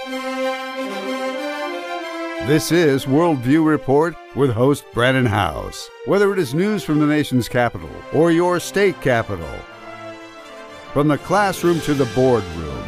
This is Worldview Report with host Brandon House. Whether it is news from the nation's capital or your state capital, from the classroom to the boardroom,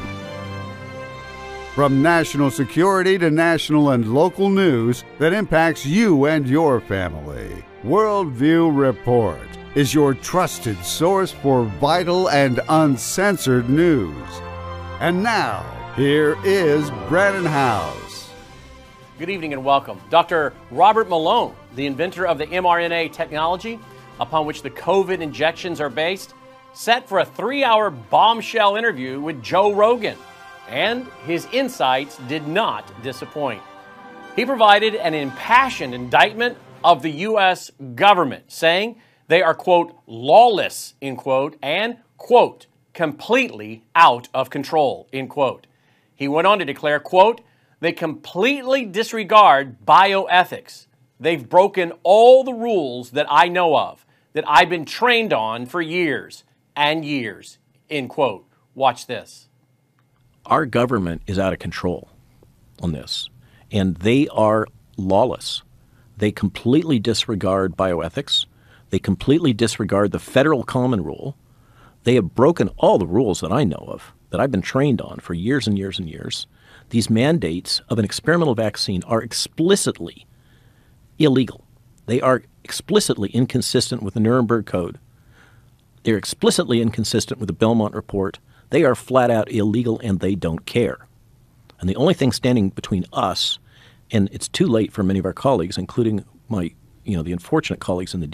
from national security to national and local news that impacts you and your family, Worldview Report is your trusted source for vital and uncensored news. And now, here is Brandon House. Good evening and welcome. Dr. Robert Malone, the inventor of the mRNA technology upon which the COVID injections are based, set for a 3-hour bombshell interview with Joe Rogan, and his insights did not disappoint. He provided an impassioned indictment of the U.S. government, saying they are, quote, lawless, end quote, and, quote, completely out of control, end quote. He went on to declare, quote, they completely disregard bioethics. They've broken all the rules that I know of, that I've been trained on for years and years, end quote. Watch this. Our government is out of control on this, and they are lawless. They completely disregard bioethics. They completely disregard the federal common rule. They have broken all the rules that I know of, that I've been trained on for years and years and years. These mandates of an experimental vaccine are explicitly illegal. They are explicitly inconsistent with the Nuremberg Code. They're explicitly inconsistent with the Belmont Report. They are flat out illegal, and they don't care. And the only thing standing between us, and it's too late for many of our colleagues, including the unfortunate colleagues in the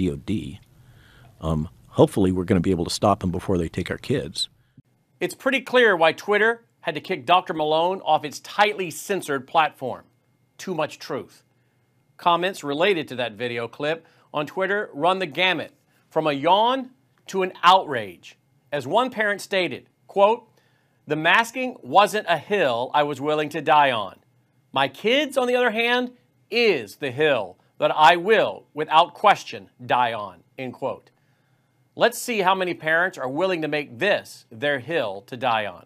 DOD, hopefully we're going to be able to stop them before they take our kids. It's pretty clear why Twitter had to kick Dr. Malone off its tightly censored platform. Too much truth. Comments related to that video clip on Twitter run the gamut, from a yawn to an outrage. As one parent stated, quote, the masking wasn't a hill I was willing to die on. My kids, on the other hand, is the hill that I will, without question, die on, end quote. Let's see how many parents are willing to make this their hill to die on.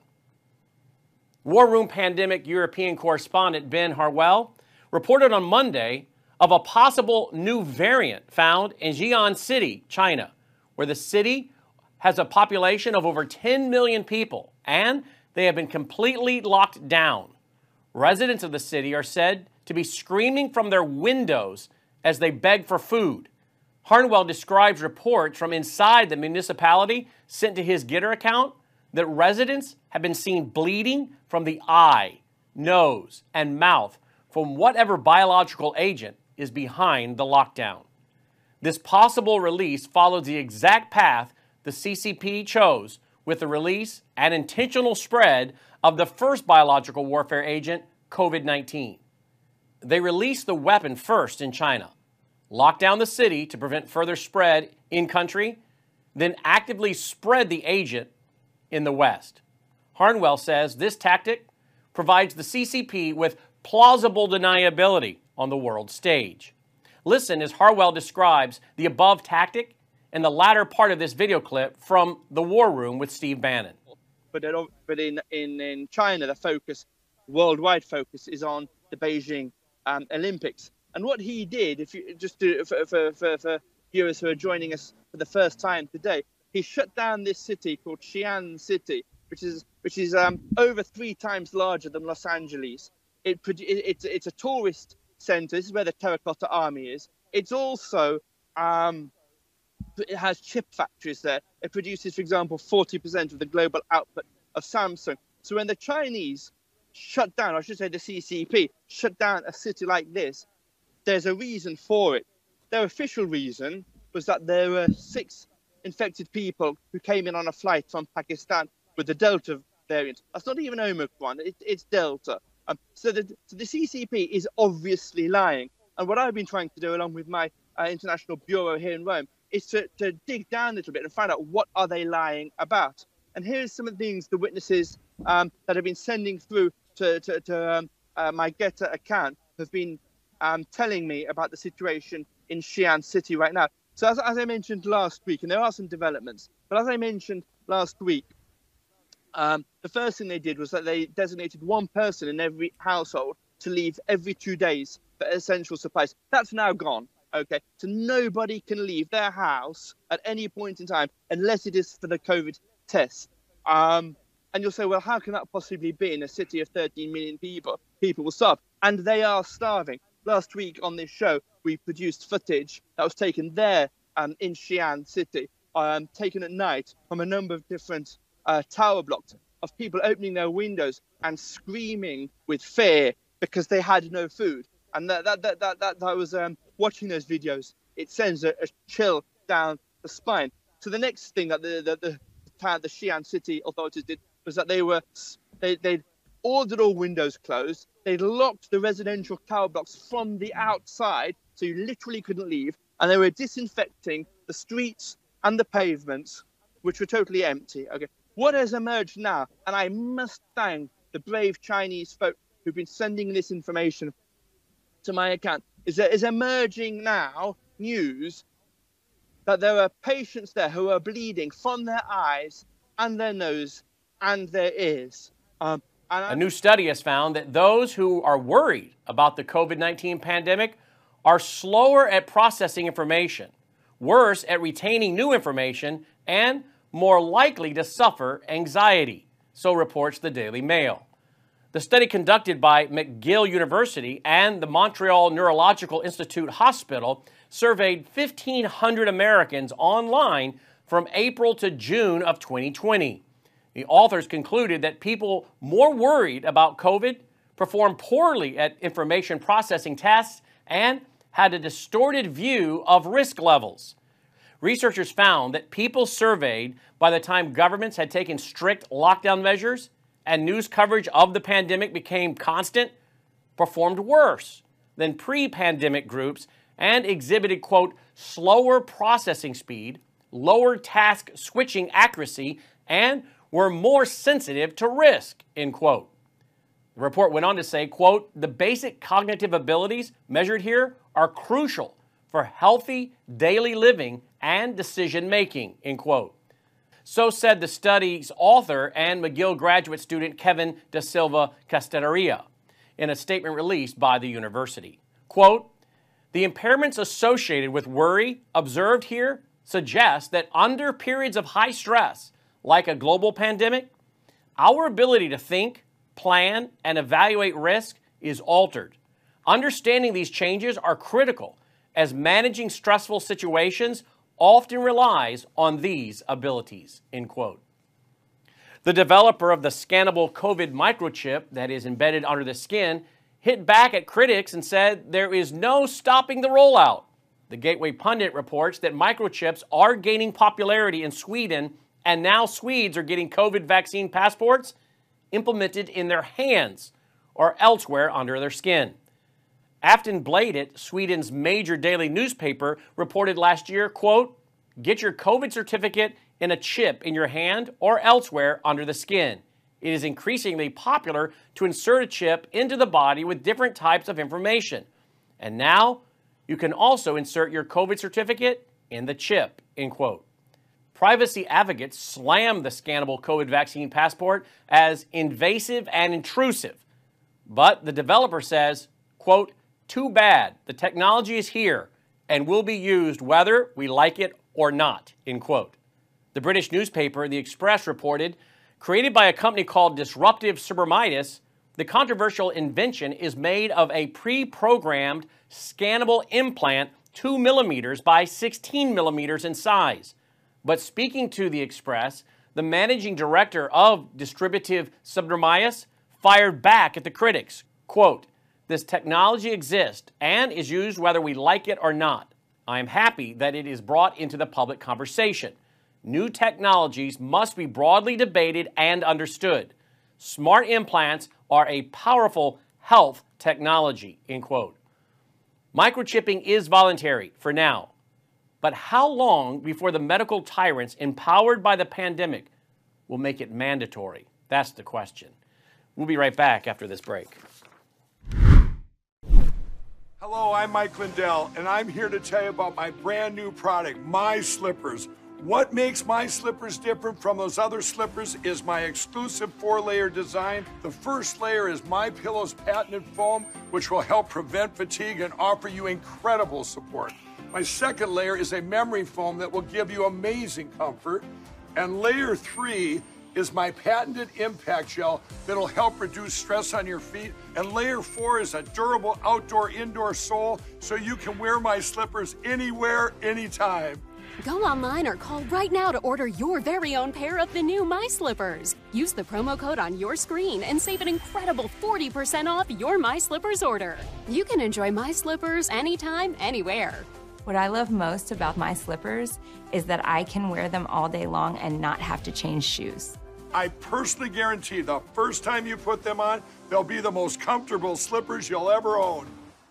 War Room Pandemic European correspondent Ben Harwell reported on Monday of a possible new variant found in Xi'an City, China, where the city has a population of over 10 million people, and they have been completely locked down. Residents of the city are said to be screaming from their windows as they beg for food. Harnwell describes reports from inside the municipality sent to his Gitter account that residents have been seen bleeding from the eye, nose, and mouth from whatever biological agent is behind the lockdown. This possible release follows the exact path the CCP chose with the release and intentional spread of the first biological warfare agent, COVID-19. They released the weapon first in China, locked down the city to prevent further spread in country, then actively spread the agent in the West. Harnwell says this tactic provides the CCP with plausible deniability on the world stage. Listen as Harwell describes the above tactic in the latter part of this video clip from The War Room with Steve Bannon. But in China, the worldwide focus is on the Beijing Olympics. And what he did, if you just do for viewers who are joining us for the first time today, he shut down this city called Xi'an City, which is over 3 times larger than Los Angeles. It's a tourist center. This is where the Terracotta Army is. It's also it has chip factories there. It produces, for example, 40% of the global output of Samsung. So when the Chinese shut down, I should say the CCP, shut down a city like this, there's a reason for it. Their official reason was that there were 6 infected people who came in on a flight from Pakistan with the Delta variant. That's not even Omicron, it's Delta. So the CCP is obviously lying. And what I've been trying to do, along with my international bureau here in Rome, is to dig down a little bit and find out what are they lying about. And here's some of the things the witnesses that have been sending through to my Getter account have been telling me about the situation in Xi'an City right now. So as I mentioned last week, and there are some developments, but as I mentioned last week, The first thing they did was that they designated one person in every household to leave every 2 days for essential supplies. That's now gone. Okay, so nobody can leave their house at any point in time unless it is for the COVID test. And you'll say, well, how can that possibly be in a city of 13 million people? People will starve, and they are starving. Last week on this show, we produced footage that was taken there in Xi'an city, taken at night from a number of different tower blocks of people opening their windows and screaming with fear because they had no food. And that was watching those videos. It sends a chill down the spine. So the next thing that the Xi'an city authorities did was that they'd ordered all windows closed. They'd locked the residential tower blocks from the outside, so you literally couldn't leave. And they were disinfecting the streets and the pavements, which were totally empty. Okay, what has emerged now, and I must thank the brave Chinese folk who've been sending this information to my account, is emerging now news that there are patients there who are bleeding from their eyes and their nose and their ears. A new study has found that those who are worried about the COVID-19 pandemic are slower at processing information, worse at retaining new information, and more likely to suffer anxiety, so reports the Daily Mail. The study conducted by McGill University and the Montreal Neurological Institute Hospital surveyed 1,500 Americans online from April to June of 2020. The authors concluded that people more worried about COVID performed poorly at information processing tests and had a distorted view of risk levels. Researchers found that people surveyed by the time governments had taken strict lockdown measures and news coverage of the pandemic became constant, performed worse than pre-pandemic groups and exhibited, quote, slower processing speed, lower task switching accuracy, and were more sensitive to risk, end quote. The report went on to say, quote, the basic cognitive abilities measured here are crucial for healthy daily living and decision making, end quote. So said the study's author and McGill graduate student Kevin Da Silva Castellaria in a statement released by the university. Quote, the impairments associated with worry observed here suggest that under periods of high stress, like a global pandemic, our ability to think, plan, and evaluate risk is altered. Understanding these changes are critical as managing stressful situations often relies on these abilities, end quote. The developer of the scannable COVID microchip that is embedded under the skin hit back at critics and said there is no stopping the rollout. The Gateway Pundit reports that microchips are gaining popularity in Sweden, and now Swedes are getting COVID vaccine passports implemented in their hands or elsewhere under their skin. Aftonbladet, Sweden's major daily newspaper, reported last year, quote, get your COVID certificate in a chip in your hand or elsewhere under the skin. It is increasingly popular to insert a chip into the body with different types of information. And now you can also insert your COVID certificate in the chip, end quote. Privacy advocates slammed the scannable COVID vaccine passport as invasive and intrusive. But the developer says, quote, too bad, the technology is here and will be used whether we like it or not, end quote. The British newspaper The Express reported, created by a company called Disruptive Cybermitis, the controversial invention is made of a pre-programmed scannable implant 2 millimeters by 16 millimeters in size. But speaking to The Express, the managing director of Distributive Cybermitis fired back at the critics, quote, this technology exists and is used whether we like it or not. I am happy that it is brought into the public conversation. New technologies must be broadly debated and understood. Smart implants are a powerful health technology, end quote. Microchipping is voluntary for now. But how long before the medical tyrants empowered by the pandemic will make it mandatory? That's the question. We'll be right back after this break. Hello, I'm Mike Lindell, and I'm here to tell you about my brand new product, My Slippers. What makes my slippers different from those other slippers is my exclusive 4-layer design. The first layer is MyPillow's patented foam, which will help prevent fatigue and offer you incredible support. My second layer is a memory foam that will give you amazing comfort. And layer 3 is my patented impact gel that'll help reduce stress on your feet. And layer 4 is a durable outdoor-indoor sole so you can wear my slippers anywhere, anytime. Go online or call right now to order your very own pair of the new My Slippers. Use the promo code on your screen and save an incredible 40% off your My Slippers order. You can enjoy My Slippers anytime, anywhere. What I love most about my slippers is that I can wear them all day long and not have to change shoes. I personally guarantee the first time you put them on, they'll be the most comfortable slippers you'll ever own.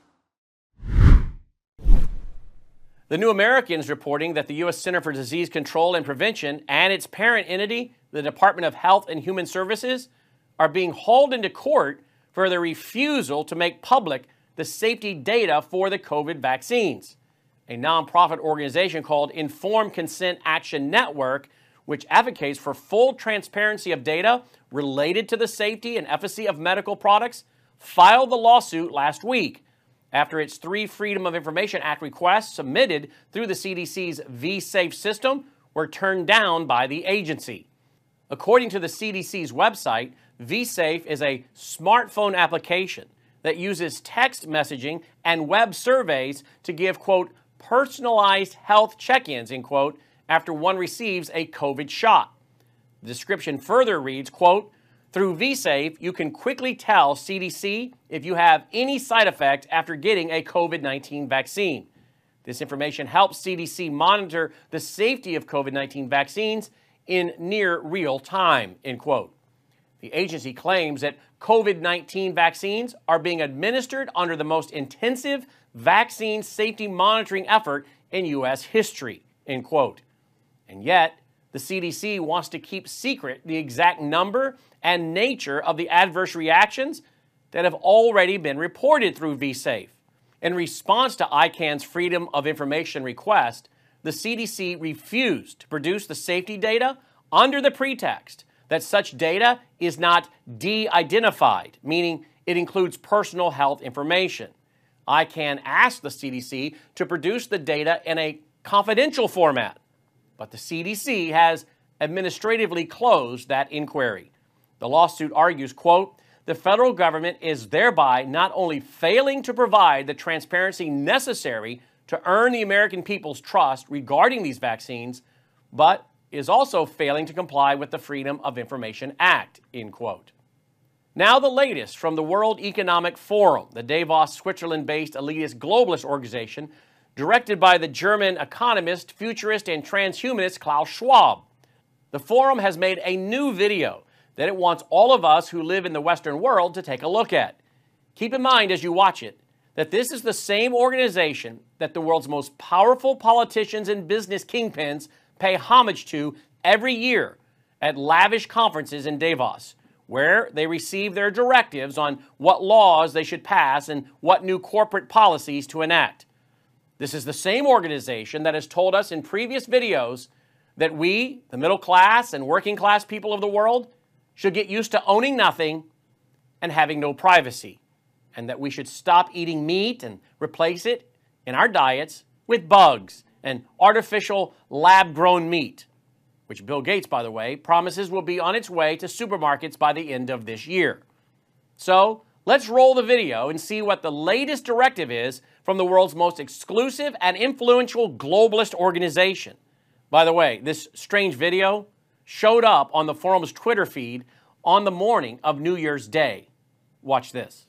The New American is reporting that the U.S. Center for Disease Control and Prevention and its parent entity, the Department of Health and Human Services, are being hauled into court for their refusal to make public the safety data for the COVID vaccines. A nonprofit organization called Informed Consent Action Network, which advocates for full transparency of data related to the safety and efficacy of medical products, filed the lawsuit last week after its 3 Freedom of Information Act requests submitted through the CDC's vSafe system were turned down by the agency. According to the CDC's website, vSafe is a smartphone application that uses text messaging and web surveys to give, quote, personalized health check-ins, end quote, after one receives a COVID shot. The description further reads, quote, through vSafe, you can quickly tell CDC if you have any side effect after getting a COVID-19 vaccine. This information helps CDC monitor the safety of COVID-19 vaccines in near real time, end quote. The agency claims that COVID-19 vaccines are being administered under the most intensive vaccine safety monitoring effort in U.S. history, end quote. And yet, the CDC wants to keep secret the exact number and nature of the adverse reactions that have already been reported through vSafe. In response to ICANN's Freedom of Information request, the CDC refused to produce the safety data under the pretext that such data is not de-identified, meaning it includes personal health information. ICANN asked the CDC to produce the data in a confidential format, but the CDC has administratively closed that inquiry. The lawsuit argues, quote, the federal government is thereby not only failing to provide the transparency necessary to earn the American people's trust regarding these vaccines, but is also failing to comply with the Freedom of Information Act, end quote. Now the latest from the World Economic Forum, the Davos, Switzerland-based elitist globalist organization directed by the German economist, futurist, and transhumanist Klaus Schwab. The forum has made a new video that it wants all of us who live in the Western world to take a look at. Keep in mind as you watch it that this is the same organization that the world's most powerful politicians and business kingpins pay homage to every year at lavish conferences in Davos, where they receive their directives on what laws they should pass and what new corporate policies to enact. This is the same organization that has told us in previous videos that we, the middle class and working class people of the world, should get used to owning nothing and having no privacy, and that we should stop eating meat and replace it in our diets with bugs and artificial lab-grown meat, which Bill Gates, by the way, promises will be on its way to supermarkets by the end of this year. So let's roll the video and see what the latest directive is from the world's most exclusive and influential globalist organization. By the way, this strange video showed up on the forum's Twitter feed on the morning of New Year's Day. Watch this.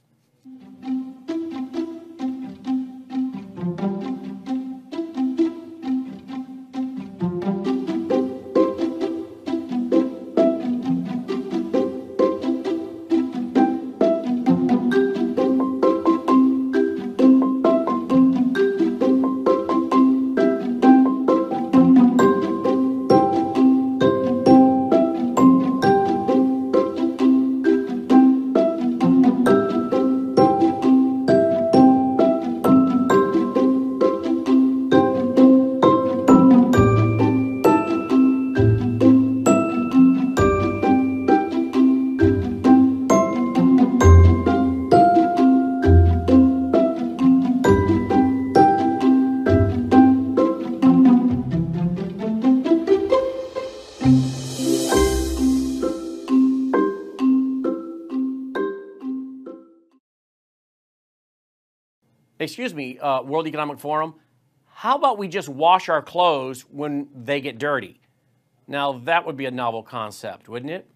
excuse me, World Economic Forum, how about we just wash our clothes when they get dirty? Now, that would be a novel concept, wouldn't it?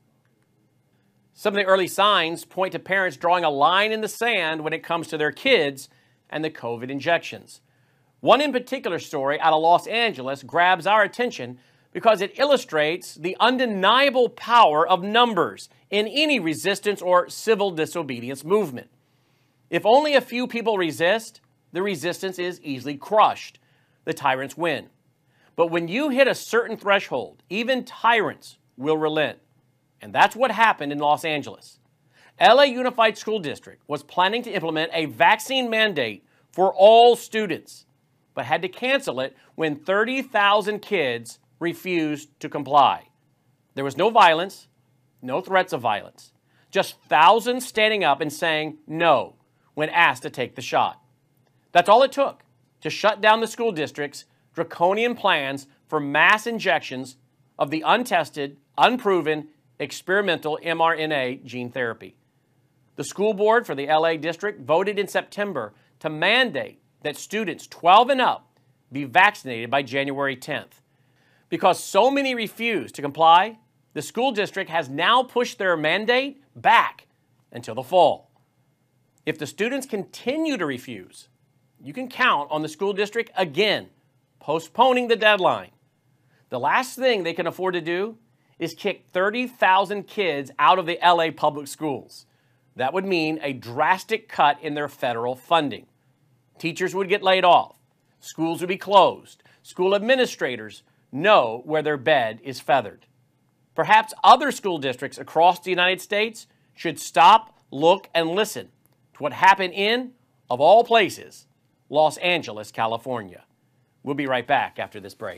Some of the early signs point to parents drawing a line in the sand when it comes to their kids and the COVID injections. One in particular story out of Los Angeles grabs our attention because it illustrates the undeniable power of numbers in any resistance or civil disobedience movement. If only a few people resist, the resistance is easily crushed. The tyrants win. But when you hit a certain threshold, even tyrants will relent. And that's what happened in Los Angeles. LA Unified School District was planning to implement a vaccine mandate for all students, but had to cancel it when 30,000 kids refused to comply. There was no violence, no threats of violence, just thousands standing up and saying no when asked to take the shot. That's all it took to shut down the school district's draconian plans for mass injections of the untested, unproven, experimental mRNA gene therapy. The school board for the LA district voted in September to mandate that students 12 and up be vaccinated by January 10th. Because so many refused to comply, the school district has now pushed their mandate back until the fall. If the students continue to refuse, you can count on the school district again, postponing the deadline. The last thing they can afford to do is kick 30,000 kids out of the LA public schools. That would mean a drastic cut in their federal funding. Teachers would get laid off. Schools would be closed. School administrators know where their bed is feathered. Perhaps other school districts across the United States should stop, look, and listen to what happened in, of all places, Los Angeles, California. We'll be right back after this break.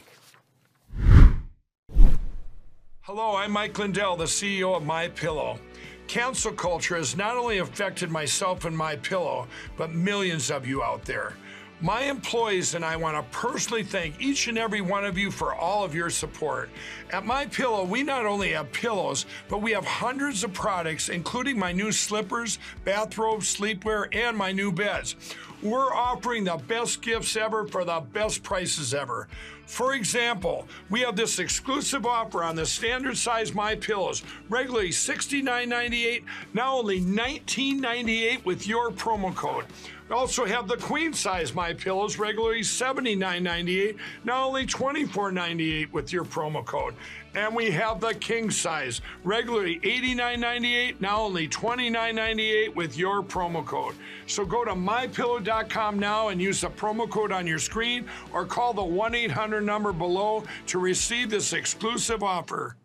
Hello, I'm Mike Lindell, the CEO of MyPillow. Cancel culture has not only affected myself and MyPillow, but millions of you out there. My employees and I want to personally thank each and every one of you for all of your support. At MyPillow, we not only have pillows, but we have hundreds of products, including my new slippers, bathrobes, sleepwear, and my new beds. We're offering the best gifts ever for the best prices ever. For example, we have this exclusive offer on the standard size MyPillows, regularly $69.98, now only $19.98 with your promo code. We also have the queen size MyPillows, regularly $79.98, now only $24.98 with your promo code. And we have the king size, regularly $89.98, now only $29.98 with your promo code. So go to MyPillow.com now and use the promo code on your screen or call the 1-800 number below to receive this exclusive offer.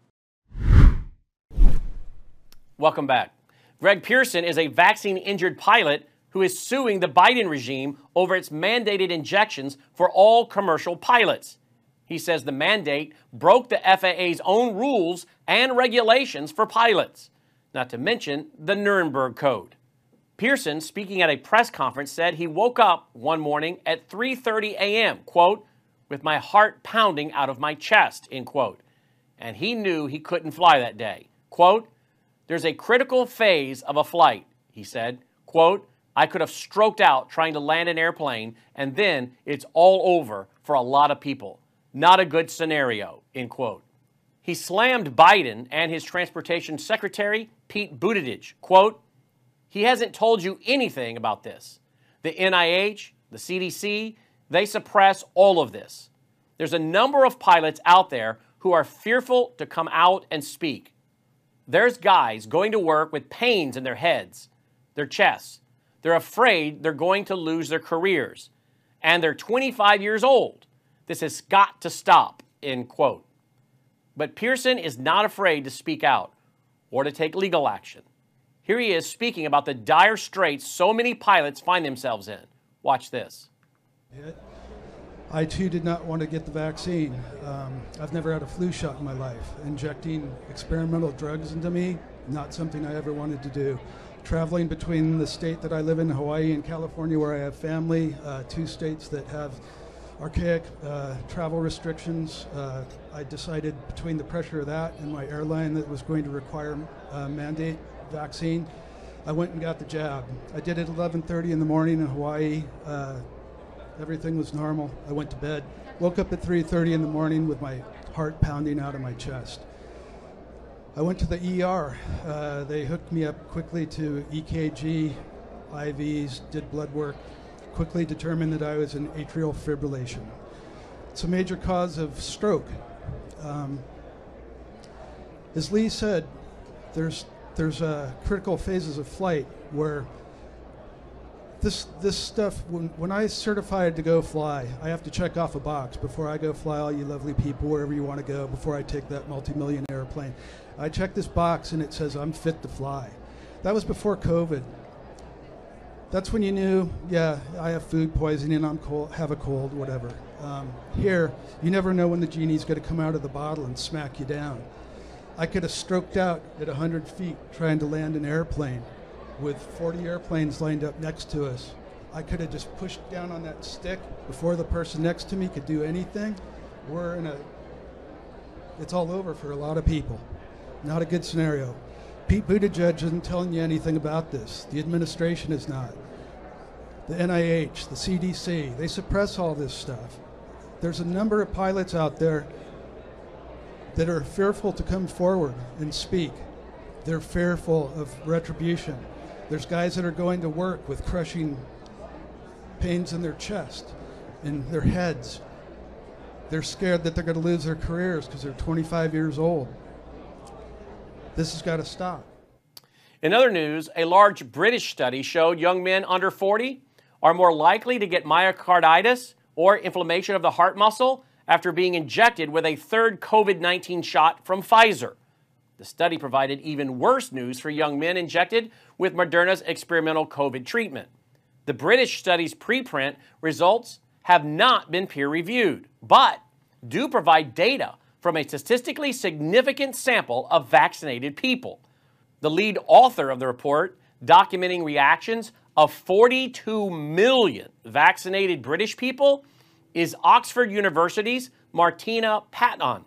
Welcome back. Greg Pearson is a vaccine-injured pilot who is suing the Biden regime over its mandated injections for all commercial pilots. He says the mandate broke the FAA's own rules and regulations for pilots, not to mention the Nuremberg Code. Pearson, speaking at a press conference, said he woke up one morning at 3:30 a.m., quote, with my heart pounding out of my chest, end quote. And he knew he couldn't fly that day. Quote, there's a critical phase of a flight, he said. Quote, I could have stroked out trying to land an airplane, and then it's all over for a lot of people. Not a good scenario, end quote. He slammed Biden and his transportation secretary, Pete Buttigieg. Quote, he hasn't told you anything about this. The NIH, the CDC, they suppress all of this. There's a number of pilots out there who are fearful to come out and speak. There's guys going to work with pains in their heads, their chests. They're afraid they're going to lose their careers. And they're 25 years old. This has got to stop, end quote. But Pearson is not afraid to speak out or to take legal action. Here he is speaking about the dire straits so many pilots find themselves in. Watch this. I too did not want to get the vaccine. I've never had a flu shot in my life. Injecting experimental drugs into me, not something I ever wanted to do. Traveling between the state that I live in, Hawaii, and California, where I have family, two states that have archaic travel restrictions. I decided between the pressure of that and my airline that was going to require mandate vaccine, I went and got the jab. I did it at 11:30 in the morning in Hawaii. Everything was normal. I went to bed. Woke up at 3:30 in the morning with my heart pounding out of my chest. I went to the ER. They hooked me up quickly to EKG, IVs, did blood work, quickly determined that I was in atrial fibrillation. It's a major cause of stroke. As Lee said, there's critical phases of flight where this stuff, when I certified to go fly, I have to check off a box before I go fly all you lovely people wherever you want to go, before I take that multi-million airplane. I check this box and it says I'm fit to fly. That was before COVID. That's when you knew, yeah, I have food poisoning, I'm cold, have a cold, whatever. Here, you never know when the genie's going to come out of the bottle and smack you down. I could have stroked out at 100 feet trying to land an airplane with 40 airplanes lined up next to us. I could have just pushed down on that stick before the person next to me could do anything. It's all over for a lot of people. Not a good scenario. Pete Buttigieg isn't telling you anything about this. The administration is not. The NIH, the CDC, they suppress all this stuff. There's a number of pilots out there that are fearful to come forward and speak. They're fearful of retribution. There's guys that are going to work with crushing pains in their chest, in their heads. They're scared that they're going to lose their careers because they're 25 years old. This has got to stop. In other news, a large British study showed young men under 40 are more likely to get myocarditis or inflammation of the heart muscle after being injected with a third COVID-19 shot from Pfizer. The study provided even worse news for young men injected with Moderna's experimental COVID treatment. The British study's preprint results have not been peer-reviewed, but do provide data from a statistically significant sample of vaccinated people. The lead author of the report, documenting reactions of 42 million vaccinated British people, is Oxford University's Martina Patton.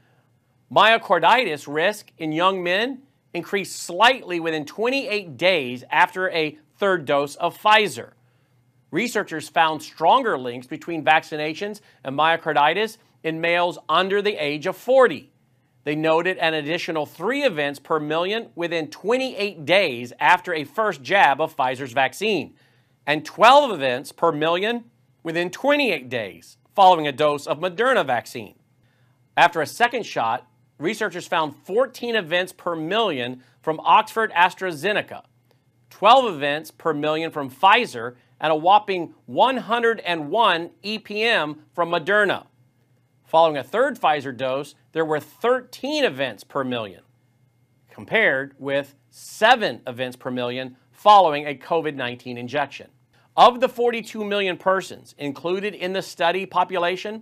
Myocarditis risk in young men increased slightly within 28 days after a third dose of Pfizer. Researchers found stronger links between vaccinations and myocarditis in males under the age of 40. They noted an additional 3 events per million within 28 days after a first jab of Pfizer's vaccine, and 12 events per million within 28 days following a dose of Moderna vaccine. After a second shot, researchers found 14 events per million from Oxford AstraZeneca, 12 events per million from Pfizer, and a whopping 101 EPM from Moderna. Following a third Pfizer dose, there were 13 events per million, compared with 7 events per million following a COVID-19 injection. Of the 42 million persons included in the study population,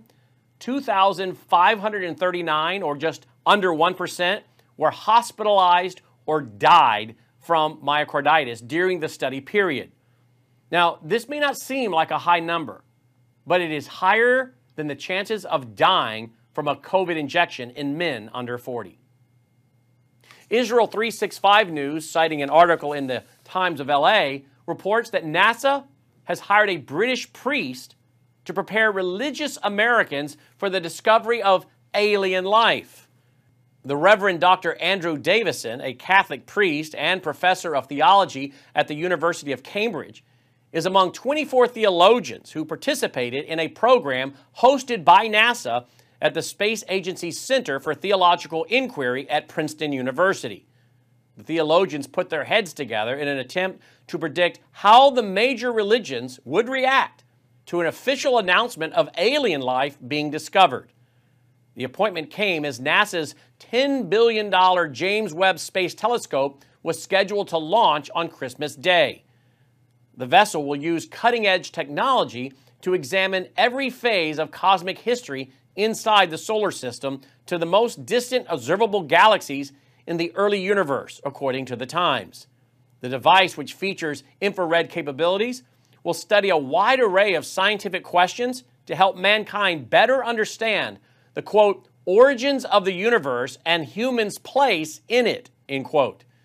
2,539, or just under 1%, were hospitalized or died from myocarditis during the study period. Now, this may not seem like a high number, but it is higher than the chances of dying from a COVID injection in men under 40. Israel 365 News, citing an article in the Times of LA, reports that NASA has hired a British priest to prepare religious Americans for the discovery of alien life. The Reverend Dr. Andrew Davison, a Catholic priest and professor of theology at the University of Cambridge, is among 24 theologians who participated in a program hosted by NASA at the Space Agency's Center for Theological Inquiry at Princeton University. The theologians put their heads together in an attempt to predict how the major religions would react to an official announcement of alien life being discovered. The appointment came as NASA's $10 billion James Webb Space Telescope was scheduled to launch on Christmas Day. The vessel will use cutting-edge technology to examine every phase of cosmic history inside the solar system to the most distant observable galaxies in the early universe, according to the Times. The device, which features infrared capabilities, will study a wide array of scientific questions to help mankind better understand the, quote, origins of the universe and humans' place in it, end quote.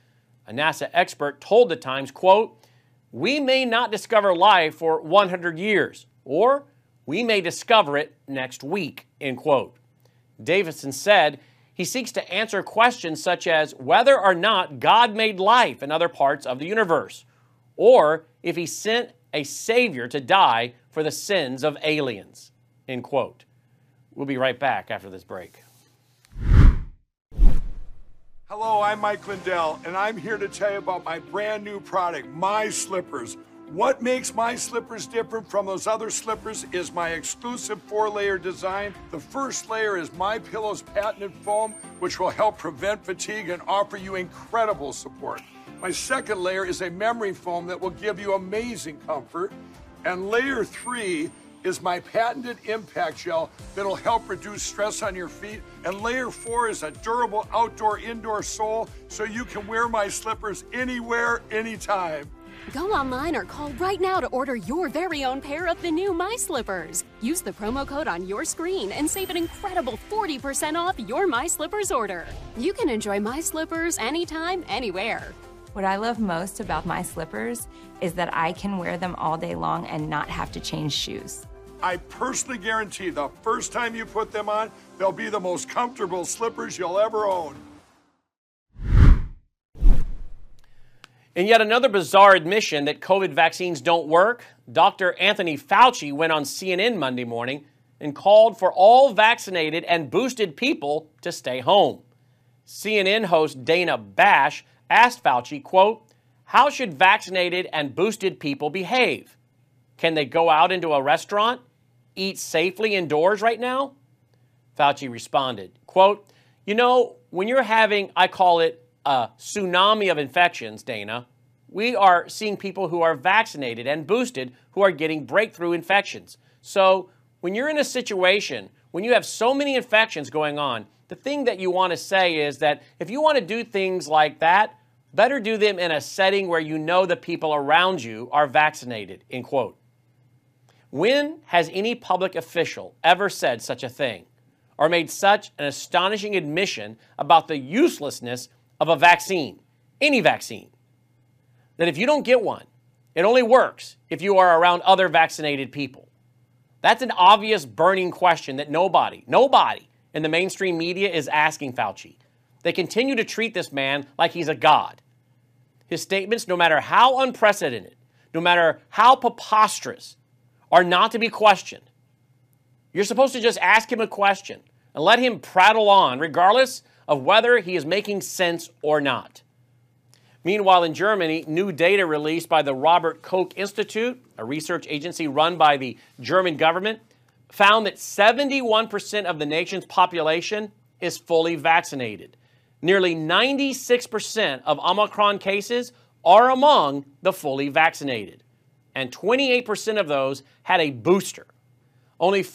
A NASA expert told the Times, quote, "We may not discover life for 100 years, or we may discover it next week," end quote. Davidson said he seeks to answer questions such as whether or not God made life in other parts of the universe, or if he sent a savior to die for the sins of aliens, end quote. We'll be right back after this break. Hello, I'm Mike Lindell, and I'm here to tell you about my brand new product, My Slippers. What makes My Slippers different from those other slippers is my exclusive 4-layer design. The first layer is MyPillow's patented foam, which will help prevent fatigue and offer you incredible support. My second layer is a memory foam that will give you amazing comfort. And layer 3 is my patented impact gel that'll help reduce stress on your feet. And layer 4 is a durable outdoor-indoor sole so you can wear my slippers anywhere, anytime. Go online or call right now to order your very own pair of the new My Slippers. Use the promo code on your screen and save an incredible 40% off your My Slippers order. You can enjoy My Slippers anytime, anywhere. What I love most about my slippers is that I can wear them all day long and not have to change shoes. I personally guarantee the first time you put them on, they'll be the most comfortable slippers you'll ever own. In yet another bizarre admission that COVID vaccines don't work, Dr. Anthony Fauci went on CNN Monday morning and called for all vaccinated and boosted people to stay home. CNN host Dana Bash asked Fauci, quote, "How should vaccinated and boosted people behave? Can they go out into a restaurant, eat safely indoors right now?" Fauci responded, quote, "You know, when you're having, I call it a tsunami of infections, Dana, we are seeing people who are vaccinated and boosted who are getting breakthrough infections. So when you're in a situation, when you have so many infections going on, the thing that you want to say is that if you want to do things like that, better do them in a setting where you know the people around you are vaccinated," end quote. When has any public official ever said such a thing or made such an astonishing admission about the uselessness of a vaccine, any vaccine, that if you don't get one, it only works if you are around other vaccinated people? That's an obvious burning question that nobody in the mainstream media is asking Fauci. They continue to treat this man like he's a god. His statements, no matter how unprecedented, no matter how preposterous, are not to be questioned. You're supposed to just ask him a question and let him prattle on, regardless of whether he is making sense or not. Meanwhile, in Germany, new data released by the Robert Koch Institute, a research agency run by the German government, found that 71% of the nation's population is fully vaccinated. Nearly 96% of Omicron cases are among the fully vaccinated, and 28% of those had a booster. Only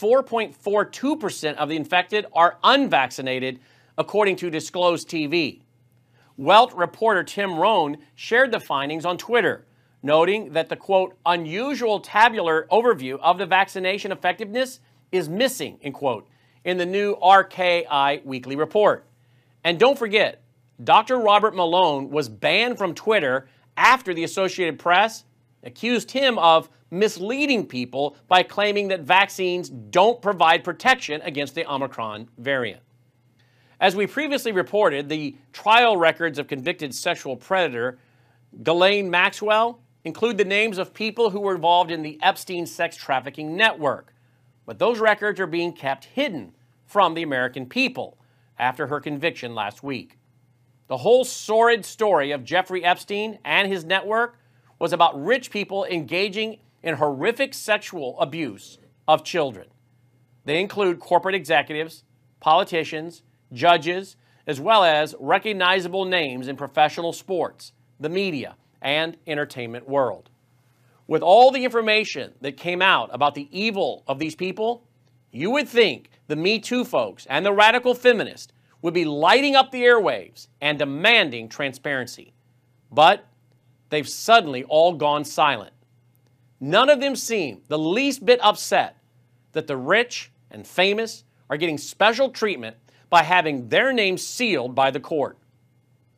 4.42% of the infected are unvaccinated, according to Disclosed TV. Welt reporter Tim Rohn shared the findings on Twitter, noting that the, quote, "unusual tabular overview of the vaccination effectiveness is missing," end quote, in the new RKI weekly report. And don't forget, Dr. Robert Malone was banned from Twitter after the Associated Press accused him of misleading people by claiming that vaccines don't provide protection against the Omicron variant. As we previously reported, the trial records of convicted sexual predator Ghislaine Maxwell include the names of people who were involved in the Epstein sex trafficking network. But those records are being kept hidden from the American people after her conviction last week. The whole sordid story of Jeffrey Epstein and his network was about rich people engaging in horrific sexual abuse of children. They include corporate executives, politicians, judges, as well as recognizable names in professional sports, the media, and entertainment world. With all the information that came out about the evil of these people, you would think the Me Too folks and the radical feminists would be lighting up the airwaves and demanding transparency. But they've suddenly all gone silent. None of them seem the least bit upset that the rich and famous are getting special treatment by having their names sealed by the court.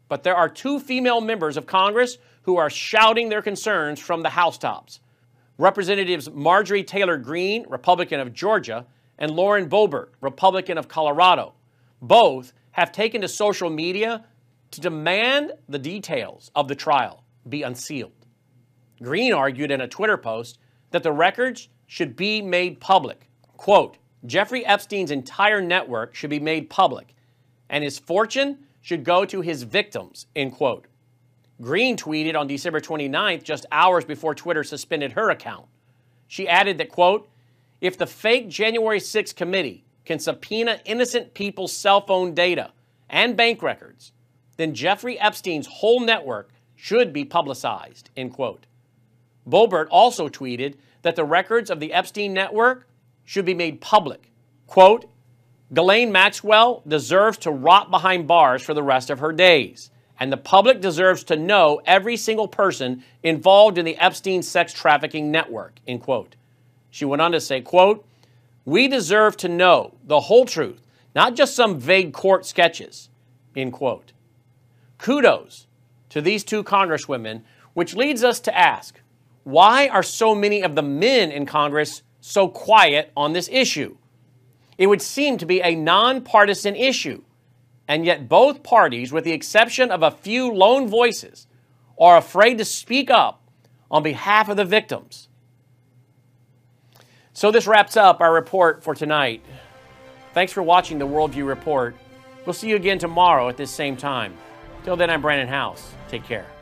But there are 2 female members of Congress who are shouting their concerns from the housetops. Representatives Marjorie Taylor Greene, Republican of Georgia, and Lauren Boebert, Republican of Colorado. Both have taken to social media to demand the details of the trial be unsealed. Greene argued in a Twitter post that the records should be made public. Quote, Jeffrey Epstein's entire network should be made public, and his fortune should go to his victims, end quote. Greene tweeted on December 29th, just hours before Twitter suspended her account. She added that, quote, if the fake January 6th committee can subpoena innocent people's cell phone data and bank records, then Jeffrey Epstein's whole network should be publicized, end quote. Boebert also tweeted that the records of the Epstein network should be made public. Quote, Ghislaine Maxwell deserves to rot behind bars for the rest of her days, and the public deserves to know every single person involved in the Epstein sex trafficking network, end quote. She went on to say, quote, we deserve to know the whole truth, not just some vague court sketches, end quote. Kudos to these 2 congresswomen, which leads us to ask, why are so many of the men in Congress so quiet on this issue? It would seem to be a nonpartisan issue, and yet both parties, with the exception of a few lone voices, are afraid to speak up on behalf of the victims. So this wraps up our report for tonight. Thanks for watching the Worldview Report. We'll see you again tomorrow at this same time. Till then, I'm Brandon House. Take care.